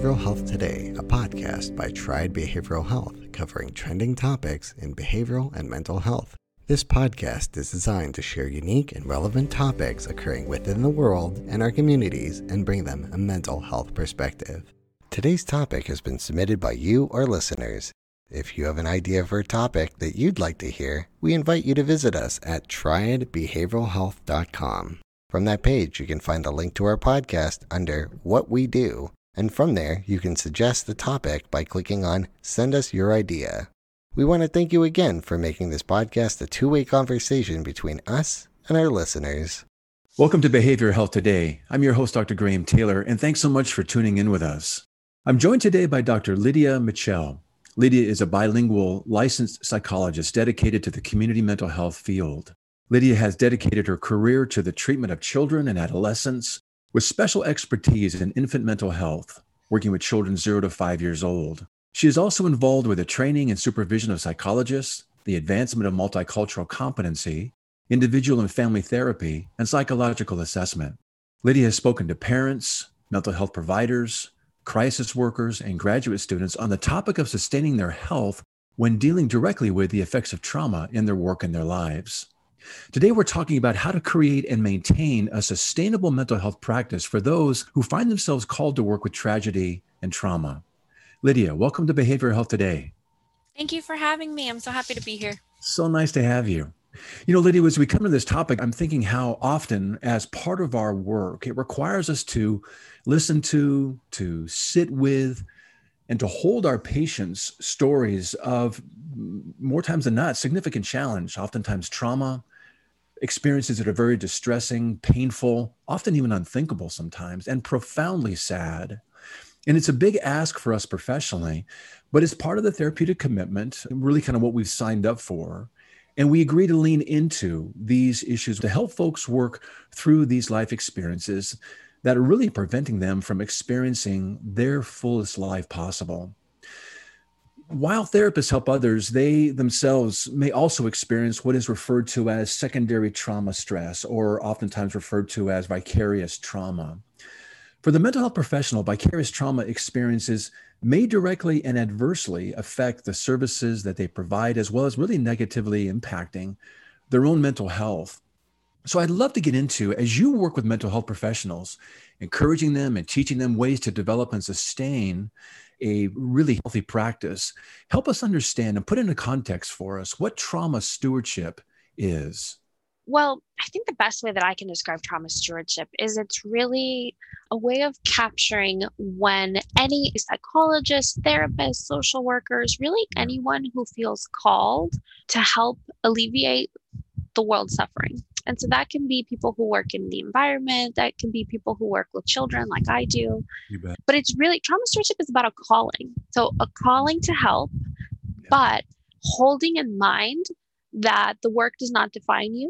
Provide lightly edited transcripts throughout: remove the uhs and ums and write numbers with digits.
Behavioral Health Today, a podcast by Triad Behavioral Health, covering trending topics in behavioral and mental health. This podcast is designed to share unique and relevant topics occurring within the world and our communities and bring them a mental health perspective. Today's topic has been submitted by you, our listeners. If you have an idea for a topic that you'd like to hear, we invite you to visit us at triadbehavioralhealth.com. From that page, you can find the link to our podcast under What We Do, and from there, you can suggest the topic by clicking on Send Us Your Idea. We want to thank you again for making this podcast a two-way conversation between us and our listeners. Welcome to Behavioral Health Today. I'm your host, Dr. Graham Taylor, and thanks so much for tuning in with us. I'm joined today by Dr. Lydia Mitchell. Lydia is a bilingual licensed psychologist dedicated to the community mental health field. Lydia has dedicated her career to the treatment of children and adolescents with special expertise in infant mental health, working with children 0 to 5 years old. She is also involved with the training and supervision of psychologists, the advancement of multicultural competency, individual and family therapy, and psychological assessment. Lydia has spoken to parents, mental health providers, crisis workers, and graduate students on the topic of sustaining their health when dealing directly with the effects of trauma in their work and their lives. Today, we're talking about how to create and maintain a sustainable mental health practice for those who find themselves called to work with tragedy and trauma. Lydia, welcome to Behavioral Health Today. Thank you for having me. I'm so happy to be here. So nice to have you. You know, Lydia, as we come to this topic, I'm thinking how often, as part of our work, it requires us to listen to sit with, and to hold our patients' stories of, more times than not, significant challenge, oftentimes trauma, experiences that are very distressing, painful, often even unthinkable sometimes, and profoundly sad. And it's a big ask for us professionally, but it's part of the therapeutic commitment, really kind of what we've signed up for. And we agree to lean into these issues to help folks work through these life experiences that are really preventing them from experiencing their fullest life possible. While therapists help others, they themselves may also experience what is referred to as secondary trauma stress, or oftentimes referred to as vicarious trauma. For the mental health professional, vicarious trauma experiences may directly and adversely affect the services that they provide, as well as really negatively impacting their own mental health. So I'd love to get into, as you work with mental health professionals, encouraging them and teaching them ways to develop and sustain a really healthy practice, help us understand and put into context for us what trauma stewardship is. Well, I think the best way that I can describe trauma stewardship is it's really a way of capturing when any psychologist, therapist, social workers, really anyone who feels called to help alleviate the world's suffering. And so that can be people who work in the environment, that can be people who work with children like I do. You bet. But it's really, trauma stewardship is about a calling. So a calling to help, but holding in mind that the work does not define you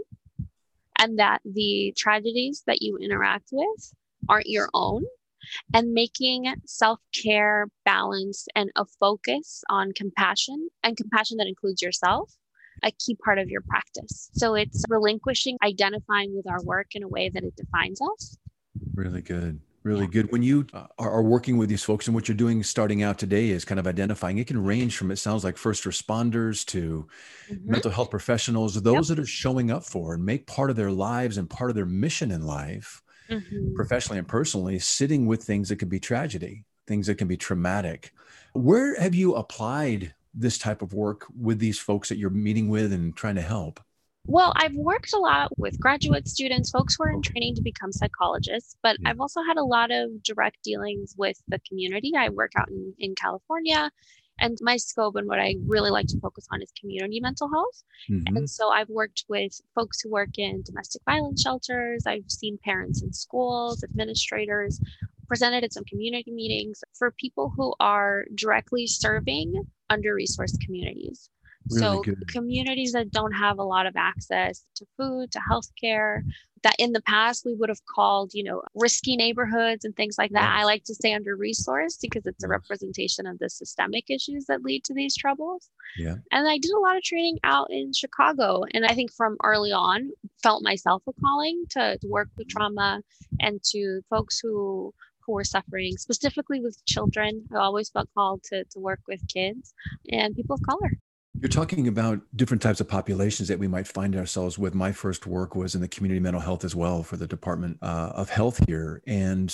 and that the tragedies that you interact with aren't your own, and making self-care, balance, and a focus on compassion, and compassion that includes yourself, a key part of your practice. So it's relinquishing, identifying with our work in a way that it defines us. Really good. Really good. When you are working with these folks, and what you're doing starting out today is kind of identifying, it can range from, it sounds like, first responders to mental health professionals, those that are showing up for and make part of their lives and part of their mission in life, professionally and personally, sitting with things that can be tragedy, things that can be traumatic. Where have you applied this type of work with these folks that you're meeting with and trying to help? Well, I've worked a lot with graduate students, folks who are in training to become psychologists, but I've also had a lot of direct dealings with the community. I work out in California, and my scope and what I really like to focus on is community mental health. And so I've worked with folks who work in domestic violence shelters. I've seen parents in schools, administrators, presented at some community meetings for people who are directly serving under-resourced communities. Really So good. communities that don't have a lot of access to food, to healthcare, that in the past we would have called, risky neighborhoods and things like that. Yes. I like to say under-resourced because it's a representation of the systemic issues that lead to these troubles. Yeah. And I did a lot of training out in Chicago. And I think from early on, felt myself a calling to work with trauma and to folks who who were suffering, specifically with children. I always felt called to work with kids and people of color. You're talking about different types of populations that we might find ourselves with. My first work was in the community mental health as well for the Department of Health here. And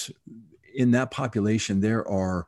in that population, there are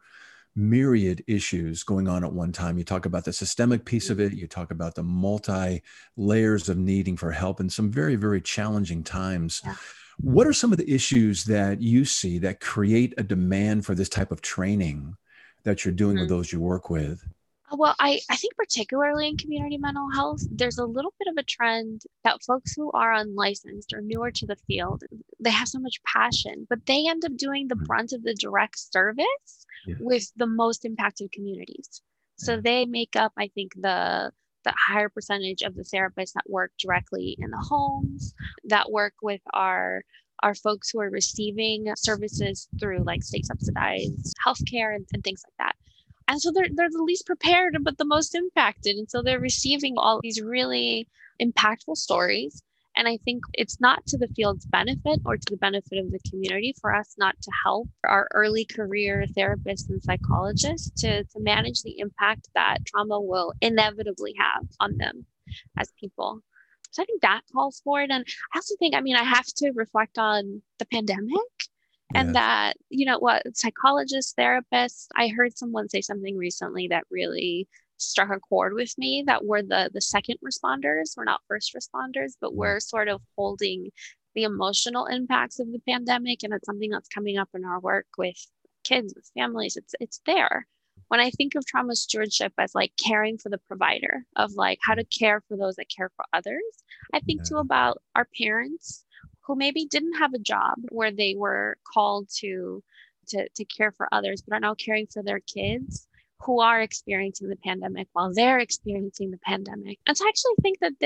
myriad issues going on at one time. You talk about the systemic piece of it. You talk about the multi layers of needing for help in some very, very challenging times. Yeah. What are some of the issues that you see that create a demand for this type of training that you're doing with those you work with? Well, I think particularly in community mental health, there's a little bit of a trend that folks who are unlicensed or newer to the field, they have so much passion, but they end up doing the brunt of the direct service with the most impacted communities. So they make up, I think, the higher percentage of the therapists that work directly in the homes, that work with our folks who are receiving services through like state subsidized healthcare and things like that. And so they're the least prepared, but the most impacted. And so they're receiving all these really impactful stories. And I think it's not to the field's benefit or to the benefit of the community for us not to help our early career therapists and psychologists to manage the impact that trauma will inevitably have on them as people. So I think that calls for it. And I also think, I have to reflect on the pandemic. And that, psychologists, therapists, I heard someone say something recently that really struck a chord with me, that we're the second responders. We're not first responders, but we're sort of holding the emotional impacts of the pandemic. And it's something that's coming up in our work with kids, with families. It's there. When I think of trauma stewardship as like caring for the provider, of like how to care for those that care for others, I think too about our parents who maybe didn't have a job where they were called to care for others, but are now caring for their kids who are experiencing the pandemic while they're experiencing the pandemic. And so I actually think that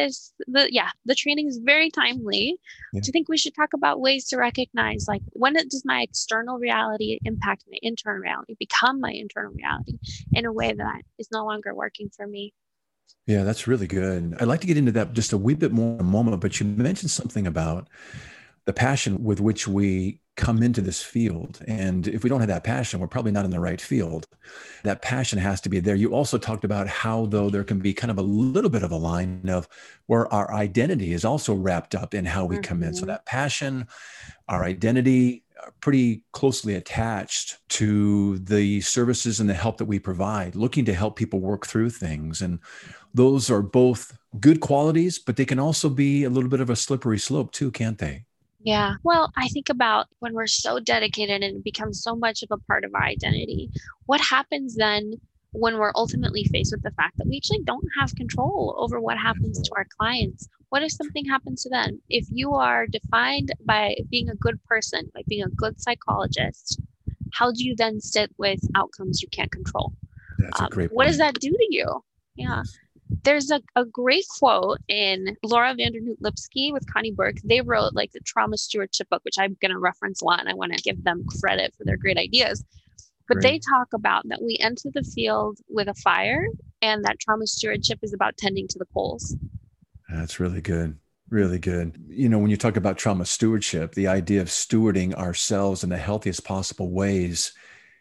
the training is very timely. Yeah. I think we should talk about ways to recognize, like, when does my external reality impact my internal reality, become my internal reality in a way that is no longer working for me. Yeah, that's really good. I'd like to get into that just a wee bit more in a moment, but you mentioned something about the passion with which we come into this field. And if we don't have that passion, we're probably not in the right field. That passion has to be there. You also talked about how, though, there can be kind of a little bit of a line of where our identity is also wrapped up in how we come in. So that passion, our identity, are pretty closely attached to the services and the help that we provide, looking to help people work through things. And those are both good qualities, but they can also be a little bit of a slippery slope too, can't they? Yeah. Well, I think about when we're so dedicated and it becomes so much of a part of our identity, what happens then when we're ultimately faced with the fact that we actually don't have control over what happens to our clients? What if something happens to them? If you are defined by being a good person, by being a good psychologist, how do you then sit with outcomes you can't control? That's a great point. What does that do to you? Yeah. There's a great quote in Laura Vandernoot Lipsky with Connie Burke. They wrote like the trauma stewardship book, which I'm going to reference a lot, and I want to give them credit for their great ideas. But They talk about that we enter the field with a fire, and that trauma stewardship is about tending to the coals. That's really good. Really good. You know, when you talk about trauma stewardship, the idea of stewarding ourselves in the healthiest possible ways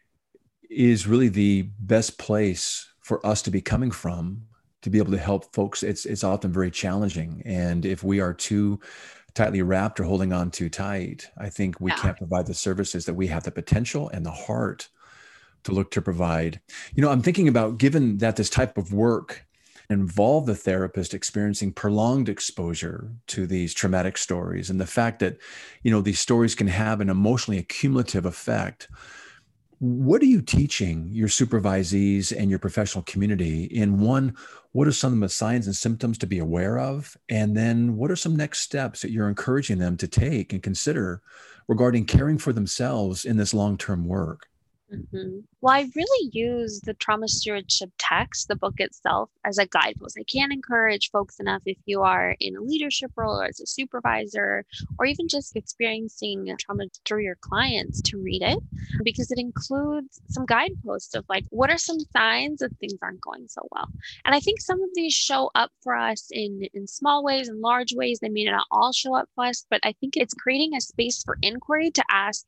is really the best place for us to be coming from, to be able to help folks. It's often very challenging. And if we are too tightly wrapped or holding on too tight, I think we can't provide the services that we have the potential and the heart to look to provide. You know, I'm thinking about, given that this type of work involve the therapist experiencing prolonged exposure to these traumatic stories, and the fact that, you know, these stories can have an emotionally accumulative effect. What are you teaching your supervisees and your professional community in, one, what are some of the signs and symptoms to be aware of? And then what are some next steps that you're encouraging them to take and consider regarding caring for themselves in this long-term work? Mm-hmm. Well, I really use the trauma stewardship text, the book itself, as a guidepost. I can't encourage folks enough, if you are in a leadership role or as a supervisor, or even just experiencing trauma through your clients, to read it, because it includes some guideposts of like, what are some signs that things aren't going so well? And I think some of these show up for us in small ways and large ways. They may not all show up for us, but I think it's creating a space for inquiry to ask,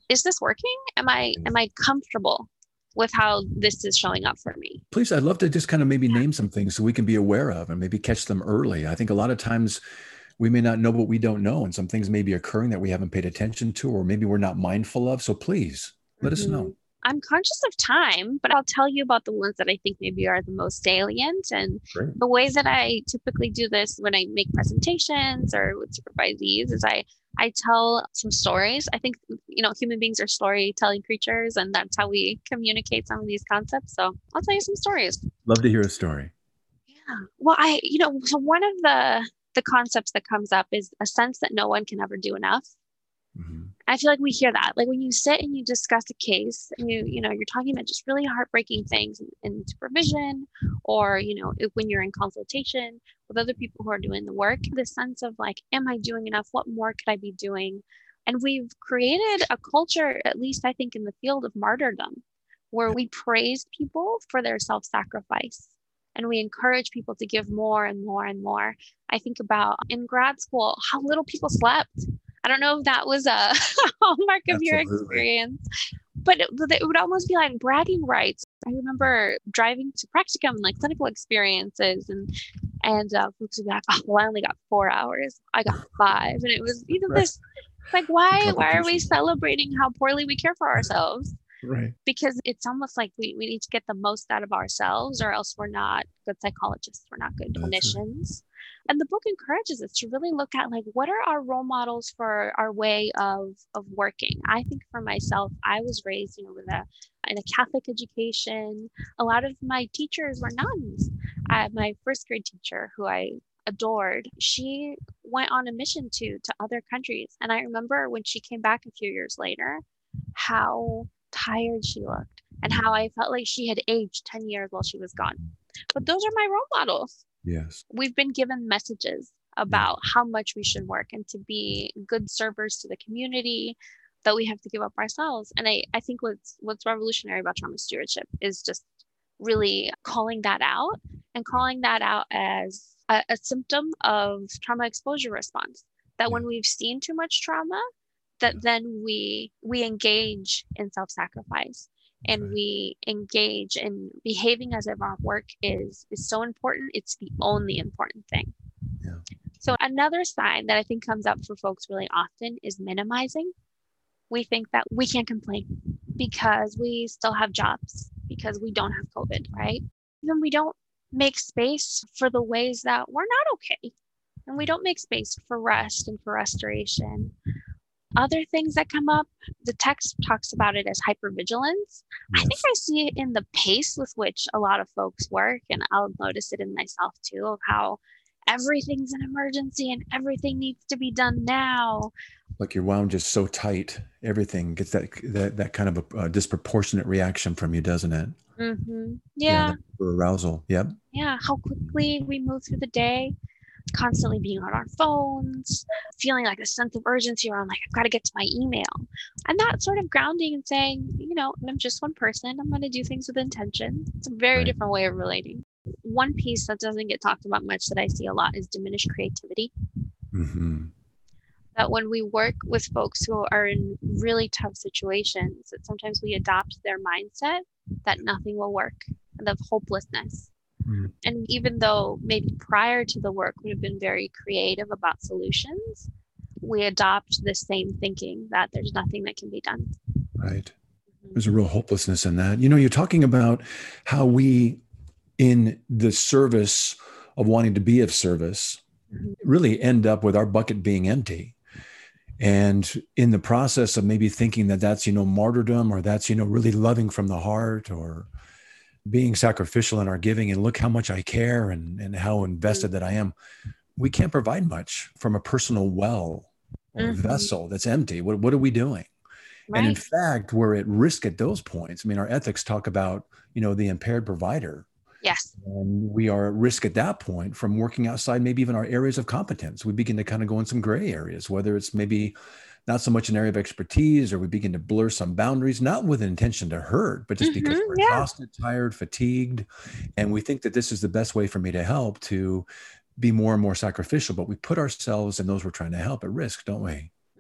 is this working? Am I comfortable with how this is showing up for me? Please, I'd love to just kind of maybe name some things so we can be aware of and maybe catch them early. I think a lot of times we may not know what we don't know, and some things may be occurring that we haven't paid attention to, or maybe we're not mindful of. So please let us know. I'm conscious of time, but I'll tell you about the ones that I think maybe are the most salient. And Great. the ways that I typically do this when I make presentations or with supervisees is I tell some stories. I think, human beings are storytelling creatures, and that's how we communicate some of these concepts. So I'll tell you some stories. Love to hear a story. Yeah. Well, so one of the concepts that comes up is a sense that no one can ever do enough. Mm-hmm. I feel like we hear that, like when you sit and you discuss a case and you're talking about just really heartbreaking things in supervision, or, when you're in consultation with other people who are doing the work, the sense of like, am I doing enough? What more could I be doing? And we've created a culture, at least I think in the field of martyrdom, where we praise people for their self-sacrifice. And we encourage people to give more and more and more. I think about in grad school, how little people slept. I don't know if that was a hallmark of your experience, but it would almost be like bragging rights. I remember driving to practicum and like clinical experiences, and folks would be like, "Oh, well, I only got 4 hours. I got 5," and it was this like, why are we celebrating how poorly we care for ourselves? Right. Because it's almost like we need to get the most out of ourselves, or else we're not good psychologists. We're not good clinicians. And the book encourages us to really look at like, what are our role models for our way of working? I think for myself, I was raised, in a Catholic education. A lot of my teachers were nuns. My first grade teacher, who I adored, she went on a mission to other countries. And I remember when she came back a few years later, how tired she looked and how I felt like she had aged 10 years while she was gone. But those are my role models. Yes. We've been given messages about how much we should work and to be good servers to the community, that we have to give up ourselves. And I think what's revolutionary about trauma stewardship is just really calling that out as a symptom of trauma exposure response. That when we've seen too much trauma, that then we engage in self-sacrifice, and we engage in behaving as if our work is so important. It's the only important thing. Yeah. So another sign that I think comes up for folks really often is minimizing. We think that we can't complain because we still have jobs, because we don't have COVID, right? Then we don't make space for the ways that we're not okay. And we don't make space for rest and for restoration. Other things that come up, the text talks about it as hypervigilance. Yes. I think I see it in the pace with which a lot of folks work, and I'll notice it in myself too, of how everything's an emergency and everything needs to be done now. Like you're wound just so tight, everything gets that kind of a disproportionate reaction from you, doesn't it? Mm-hmm. Yeah. Arousal. Yep. Yeah. How quickly we move through the day. Constantly being on our phones, feeling like a sense of urgency around like, I've got to get to my email. And that sort of grounding and saying, I'm just one person. I'm going to do things with intention. It's a very different way of relating. One piece that doesn't get talked about much that I see a lot is diminished creativity. Mm-hmm. That when we work with folks who are in really tough situations, that sometimes we adopt their mindset that nothing will work, and of hopelessness. And even though maybe prior to the work would have been very creative about solutions, we adopt the same thinking that there's nothing that can be done. Right. There's a real hopelessness in that. You're talking about how we, in the service of wanting to be of service, really end up with our bucket being empty. And in the process of maybe thinking that that's, martyrdom, or that's, really loving from the heart, or being sacrificial in our giving, and look how much I care and how invested that I am, we can't provide much from a personal well or vessel that's empty. What are we doing? Right. And in fact, we're at risk at those points. I mean, our ethics talk about, the impaired provider. Yes. And we are at risk at that point from working outside maybe even our areas of competence. We begin to kind of go in some gray areas, whether it's maybe not so much an area of expertise, or we begin to blur some boundaries, not with an intention to hurt, but just because we're exhausted, tired, fatigued. And we think that this is the best way for me to help, to be more and more sacrificial, but we put ourselves and those we're trying to help at risk, don't we?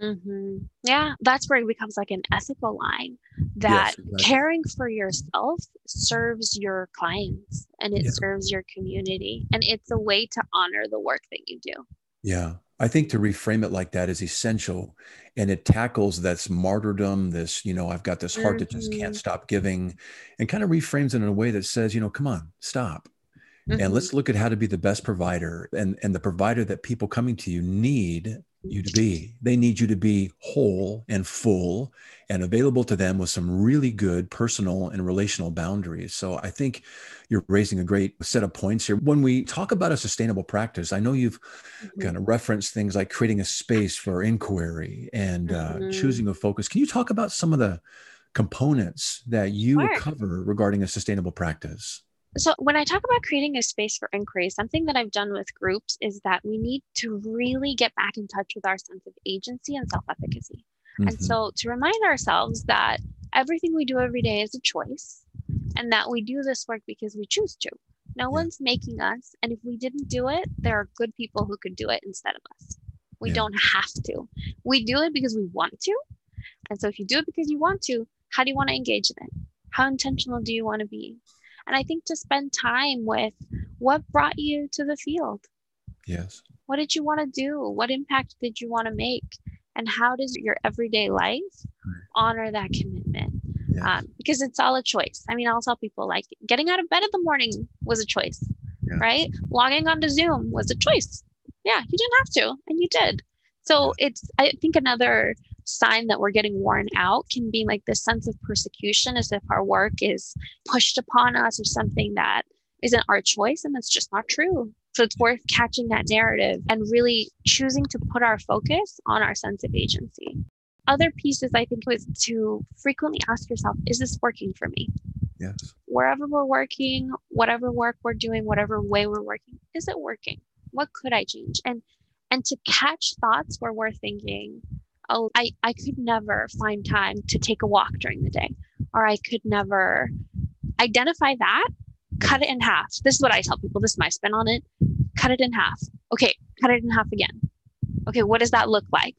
Yeah, that's where it becomes like an ethical line that Yes, exactly. caring for yourself serves your clients and it Yeah. serves your community. And it's a way to honor the work that you do. Yeah. I think to reframe it like that is essential. And it tackles this martyrdom, this, I've got this heart that just can't Hmm. stop giving, and kind of reframes it in a way that says, come on, stop. And Hmm. let's look at how to be the best provider and the provider that people coming to you need you to be. They need you to be whole and full and available to them with some really good personal and relational boundaries. So I think you're raising a great set of points here. When we talk about a sustainable practice, I know you've Hmm. kind of referenced things like creating a space for inquiry and Hmm. choosing a focus. Can you talk about some of the components that you would Sure. cover regarding a sustainable practice? So when I talk about creating a space for inquiry, something that I've done with groups is that we need to really get back in touch with our sense of agency and self-efficacy. And Hmm. so to remind ourselves that everything we do every day is a choice and that we do this work because we choose to. No Yeah. one's making us. And if we didn't do it, there are good people who could do it instead of us. We Yeah. don't have to. We do it because we want to. And so if you do it because you want to, how do you want to engage in it? How intentional do you want to be? And I think to spend time with what brought you to the field? Yes. What did you want to do? What impact did you want to make? And how does your everyday life Right. honor that commitment? Yes. Because it's all a choice. I mean, I'll tell people like getting out of bed in the morning was a choice, Yeah. right? Logging onto Zoom was a choice. Yeah, you didn't have to, and you did. So Yes. it's, I think another sign that we're getting worn out can be like this sense of persecution as if our work is pushed upon us or something that isn't our choice. And that's just not true. So it's worth catching that narrative and really choosing to put our focus on our sense of agency. Other pieces I think was to frequently ask yourself, is this working for me? Yes. Wherever we're working, whatever work we're doing, whatever way we're working, is it working? What could I change? And to catch thoughts where we're thinking, oh, I could never find time to take a walk during the day, or I could never identify that, cut it in half. This is what I tell people. This is my spin on it. Cut it in half. Okay, cut it in half again. Okay, what does that look like?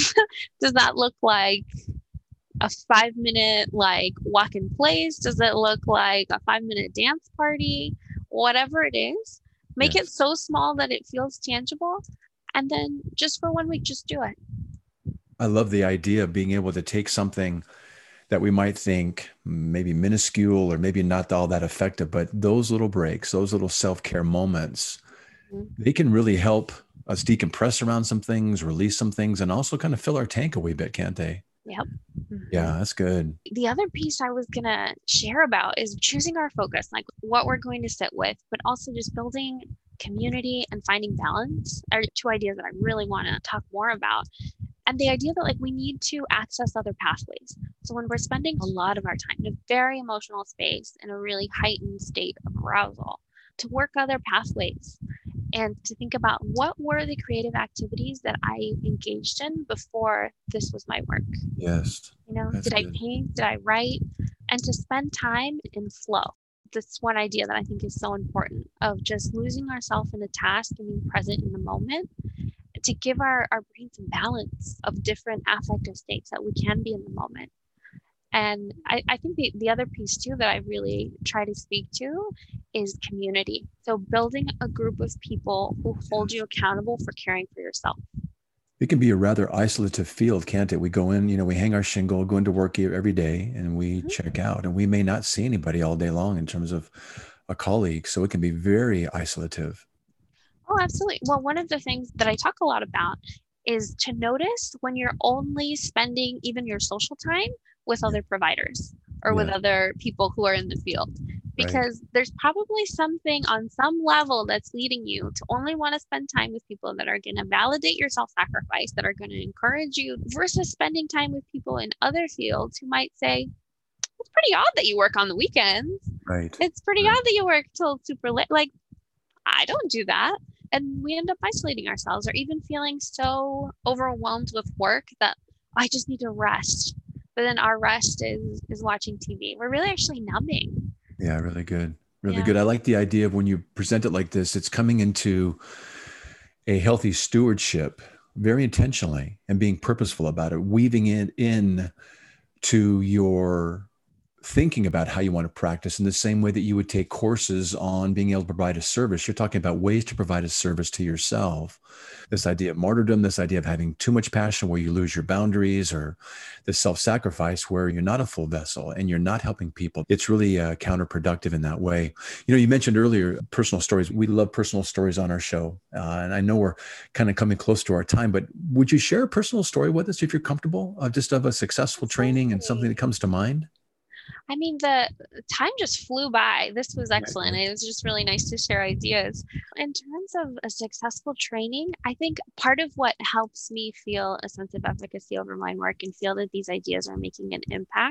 Does that look like a 5 minute like walk in place? Does it look like a 5 minute dance party? Whatever it is, make it Yes. so small that it feels tangible. And then just for 1 week, just do it. I love the idea of being able to take something that we might think maybe minuscule or maybe not all that effective, but those little breaks, those little self-care moments, they can really help us decompress around some things, release some things, and also kind of fill our tank a wee bit, can't they? Yep. Yeah, that's good. The other piece I was going to share about is choosing our focus, like what we're going to sit with, but also just building community and finding balance are two ideas that I really want to talk more about. And the idea that like we need to access other pathways. So when we're spending a lot of our time in a very emotional space in a really heightened state of arousal, to work other pathways and to think about what were the creative activities that I engaged in before this was my work. Yes, You know, that's did I good. paint? Did I write? And to spend time in flow. That's one idea that I think is so important of just losing ourselves in a task and being present in the moment to give our brain some balance of different affective states that we can be in the moment. And I think the other piece too that I really try to speak to is community. So building a group of people who hold you Yes. accountable for caring for yourself. It can be a rather isolative field, can't it? We go in, we hang our shingle, go into work every day, and we Mhm. check out, and we may not see anybody all day long in terms of a colleague. So it can be very isolative. Oh, absolutely. Well, one of the things that I talk a lot about is to notice when you're only spending even your social time with Yeah. other providers or with Yeah. other people who are in the field. Right. Because there's probably something on some level that's leading you to only want to spend time with people that are going to validate your self sacrifice, that are going to encourage you, versus spending time with people in other fields who might say, it's pretty odd that you work on the weekends. Right. It's pretty Right. odd that you work till super late. Like, I don't do that. And we end up isolating ourselves or even feeling so overwhelmed with work that I just need to rest. But then our rest is watching TV. We're really actually numbing. Yeah, really good. Really Yeah. good. I like the idea of when you present it like this, it's coming into a healthy stewardship very intentionally and being purposeful about it, weaving it in to your thinking about how you want to practice in the same way that you would take courses on being able to provide a service. You're talking about ways to provide a service to yourself. This idea of martyrdom, this idea of having too much passion where you lose your boundaries, or the self-sacrifice where you're not a full vessel and you're not helping people. It's really counterproductive in that way. You mentioned earlier personal stories. We love personal stories on our show. And I know we're kind of coming close to our time, but would you share a personal story with us if you're comfortable, just of a successful training and something that comes to mind? I mean, the time just flew by. This was excellent. It was just really nice to share ideas. In terms of a successful training, I think part of what helps me feel a sense of efficacy over my work and feel that these ideas are making an impact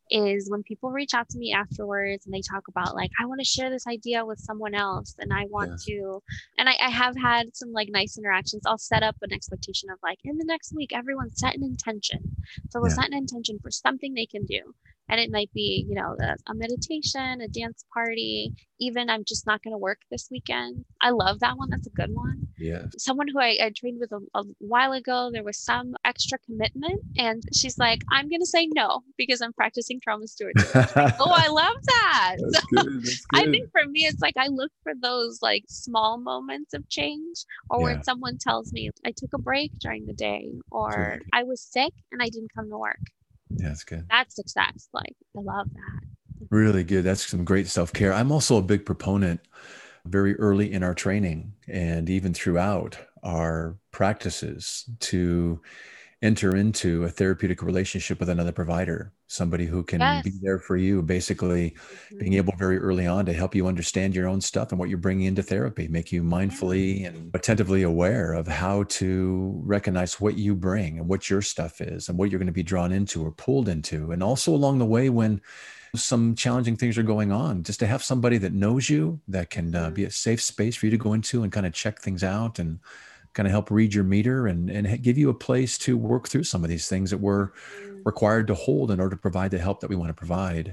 is when people reach out to me afterwards and they talk about like, I want to share this idea with someone else and I want to, and I have had some like nice interactions. I'll set up an expectation of like, in the next week, everyone set an intention. So we'll set an intention for something they can do. And it might be, a meditation, a dance party, even I'm just not going to work this weekend. I love that one. That's a good one. Yeah. Someone who I trained with a while ago, there was some extra commitment and she's like, I'm going to say no because I'm practicing trauma stewardship. Oh, I love that. That's good. I think for me, it's like I look for those like small moments of change, or when someone tells me I took a break during the day, or I was sick and I didn't come to work. Yeah, that's good. That's success. Like, I love that. Really good. That's some great self-care. I'm also a big proponent very early in our training and even throughout our practices to enter into a therapeutic relationship with another provider, somebody who can be there for you, basically being able very early on to help you understand your own stuff and what you're bringing into therapy, make you mindfully and attentively aware of how to recognize what you bring and what your stuff is and what you're going to be drawn into or pulled into. And also along the way, when some challenging things are going on, just to have somebody that knows you, that can be a safe space for you to go into and kind of check things out and kind of help read your meter and give you a place to work through some of these things that we're required to hold in order to provide the help that we want to provide.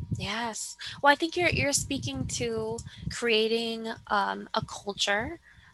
Yes. Well, I think you're speaking to creating a culture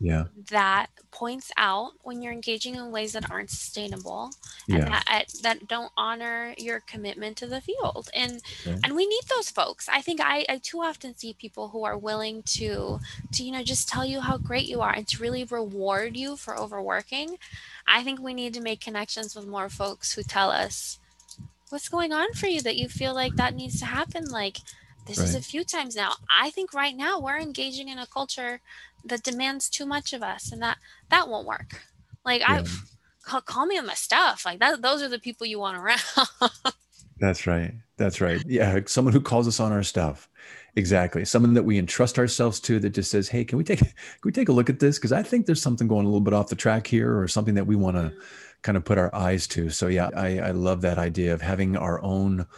that points out when you're engaging in ways that aren't sustainable and that don't honor your commitment to the field. And we need those folks. I think I too often see people who are willing to just tell you how great you are and to really reward you for overworking. I think we need to make connections with more folks who tell us what's going on for you that you feel like that needs to happen. Like, this is a few times now. I think right now we're engaging in a culture that demands too much of us, and that won't work. Like, call me on my stuff. Like that, those are the people you want around. That's right. Yeah. Someone who calls us on our stuff. Exactly. Someone that we entrust ourselves to, that just says, hey, can we take a look at this? Because I think there's something going a little bit off the track here, or something that we want to kind of put our eyes to. So yeah, I love that idea of having our own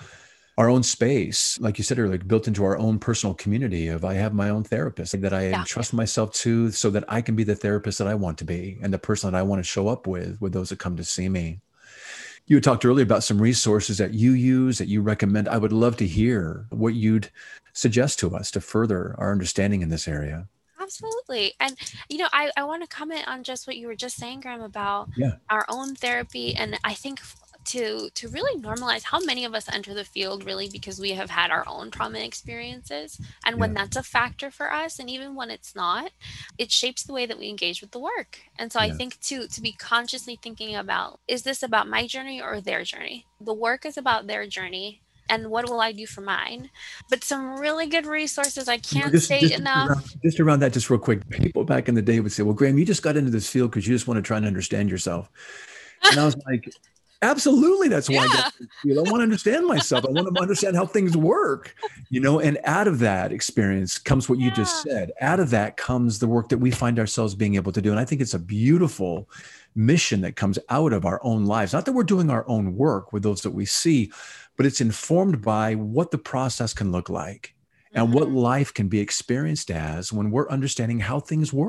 space, like you said earlier, built into our own personal community of, I have my own therapist that I entrust myself to so that I can be the therapist that I want to be and the person that I want to show up with those that come to see me. You had talked earlier about some resources that you use, that you recommend. I would love to hear what you'd suggest to us to further our understanding in this area. Absolutely. And, I want to comment on just what you were just saying, Graham, about our own therapy. And I think to really normalize how many of us enter the field really because we have had our own trauma experiences. And when that's a factor for us, and even when it's not, it shapes the way that we engage with the work. And so I think to be consciously thinking about, is this about my journey or their journey? The work is about their journey. And what will I do for mine? But some really good resources. I can't say enough. Just around that, just real quick. People back in the day would say, well, Graham, you just got into this field because you just want to try and understand yourself. And I was like, absolutely. That's why I got into this field. I want to understand myself. I want to understand how things work, and out of that experience comes what you just said. Out of that comes the work that we find ourselves being able to do. And I think it's a beautiful mission that comes out of our own lives. Not that we're doing our own work with those that we see, but it's informed by what the process can look like and what life can be experienced as when we're understanding how things work.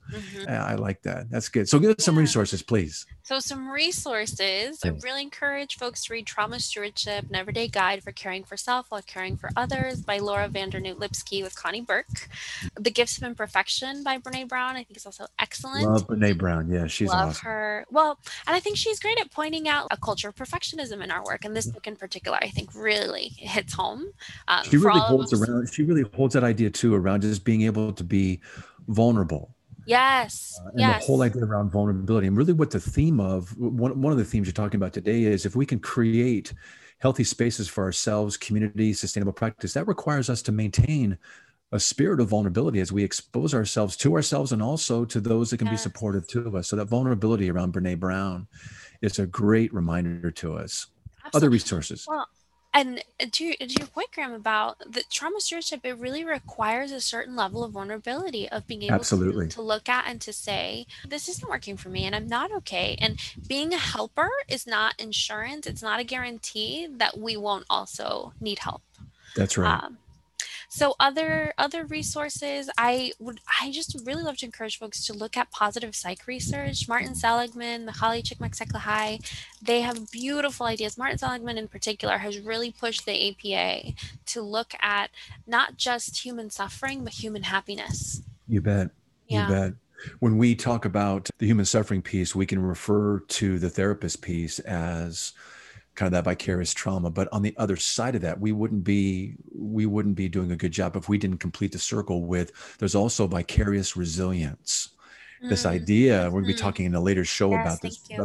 I like that. That's good. So give us some resources, please. So some resources. I really encourage folks to read Trauma Stewardship, an Everyday Guide for Caring for Self While Caring for Others by Laura Vandernoot Lipsky with Connie Burke. The Gifts of Imperfection by Brene Brown, I think is also excellent. Love Brene Brown. Yeah, she's Love awesome. her. Well, and I think she's great at pointing out a culture of perfectionism in our work. And this book in particular, I think really hits home. She really holds that idea too around just being able to be vulnerable. Yes. And the whole idea around vulnerability, and really what the theme of one of the themes you're talking about today is, if we can create healthy spaces for ourselves, community, sustainable practice, that requires us to maintain a spirit of vulnerability as we expose ourselves to ourselves and also to those that can be supportive to us. So that vulnerability around Brene Brown is a great reminder to us. Absolutely. Other resources. Well, and to your point, Graham, about the trauma stewardship, it really requires a certain level of vulnerability of being able to look at and to say, this isn't working for me and I'm not okay. And being a helper is not insurance. It's not a guarantee that we won't also need help. That's right. So other resources, I just really love to encourage folks to look at positive psych research. Martin Seligman, Mihaly Csikszentmihalyi, they have beautiful ideas. Martin Seligman in particular has really pushed the APA to look at not just human suffering, but human happiness. You bet. Yeah. You bet. When we talk about the human suffering piece, we can refer to the therapist piece as kind of that vicarious trauma. But on the other side of that, we wouldn't be doing a good job if we didn't complete the circle with, there's also vicarious resilience. This idea, we're going to be talking in a later show about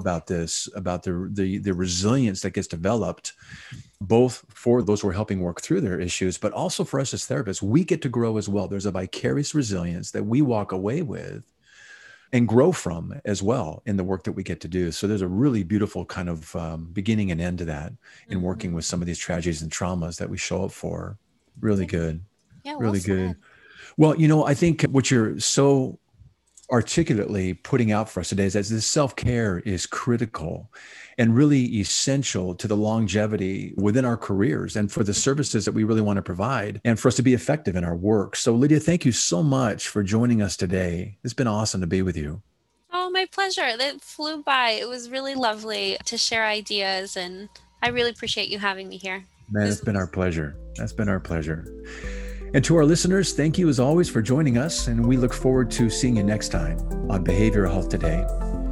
the resilience that gets developed, both for those who are helping work through their issues, but also for us as therapists. We get to grow as well. There's a vicarious resilience that we walk away with and grow from as well in the work that we get to do. So there's a really beautiful kind of beginning and end to that in working with some of these tragedies and traumas that we show up for. Really good. Yeah, really good. Well, I think what you're so articulately putting out for us today is that this self-care is critical and really essential to the longevity within our careers and for the services that we really want to provide and for us to be effective in our work. So Lydia, thank you so much for joining us today. It's been awesome to be with you. Oh, my pleasure. It flew by. It was really lovely to share ideas, and I really appreciate you having me here. Man, it's been our pleasure. That's been our pleasure. And to our listeners, thank you as always for joining us, and we look forward to seeing you next time on Behavioral Health Today.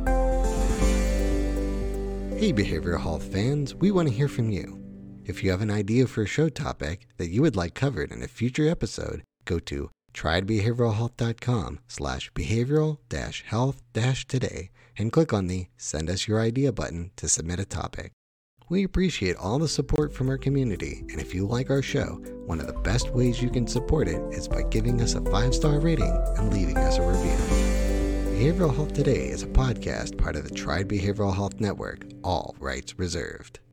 Hey, behavioral health fans, we want to hear from you. If you have an idea for a show topic that you would like covered in a future episode, go to triedbehavioralhealth.com/behavioral-health-today and click on the Send Us Your Idea button to submit a topic. We appreciate all the support from our community, and if you like our show, one of the best ways you can support it is by giving us a 5-star rating and leaving us a review. Behavioral Health Today is a podcast part of the Tried Behavioral Health Network, all rights reserved.